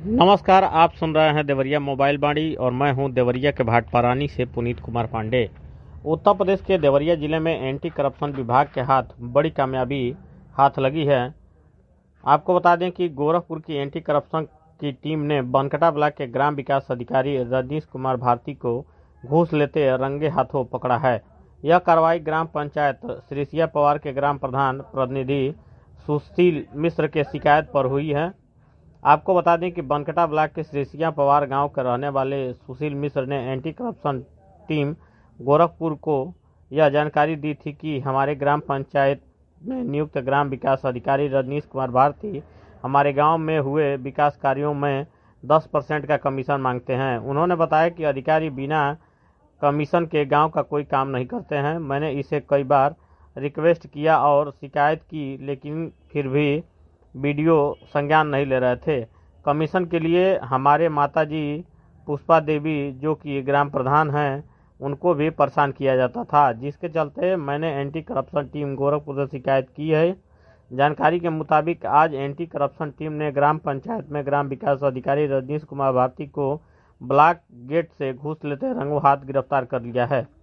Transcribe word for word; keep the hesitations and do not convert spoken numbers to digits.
नमस्कार, आप सुन रहे हैं देवरिया मोबाइल बाड़ी और मैं हूं देवरिया के भाटपारानी से पुनीत कुमार पांडे। उत्तर प्रदेश के देवरिया जिले में एंटी करप्शन विभाग के हाथ बड़ी कामयाबी हाथ लगी है। आपको बता दें कि गोरखपुर की एंटी करप्शन की टीम ने बनकटा ब्लॉक के ग्राम विकास अधिकारी रजनीश कुमार भारती को घूस लेते रंगे हाथों पकड़ा है। यह कार्रवाई ग्राम पंचायत श्रीसिया पवार के ग्राम प्रधान प्रतिनिधि सुशील मिश्र के शिकायत पर हुई है। आपको बता दें कि बनकटा ब्लॉक के श्रीसिया पवार गांव के रहने वाले सुशील मिश्र ने एंटी करप्शन टीम गोरखपुर को यह जानकारी दी थी कि हमारे ग्राम पंचायत में नियुक्त ग्राम विकास अधिकारी रजनीश कुमार भारती हमारे गांव में हुए विकास कार्यों में दस परसेंट का कमीशन मांगते हैं। उन्होंने बताया कि अधिकारी बिना कमीशन के गांव का कोई काम नहीं करते हैं। मैंने इसे कई बार रिक्वेस्ट किया और शिकायत की, लेकिन फिर भी वीडियो संज्ञान नहीं ले रहे थे। कमीशन के लिए हमारे माताजी पुष्पा देवी, जो कि ग्राम प्रधान हैं, उनको भी परेशान किया जाता था, जिसके चलते मैंने एंटी करप्शन टीम गोरखपुर से शिकायत की है। जानकारी के मुताबिक आज एंटी करप्शन टीम ने ग्राम पंचायत में ग्राम विकास अधिकारी रजनीश कुमार भारती को ब्लॉक गेट से घूस लेते रंगों हाथ गिरफ्तार कर लिया है।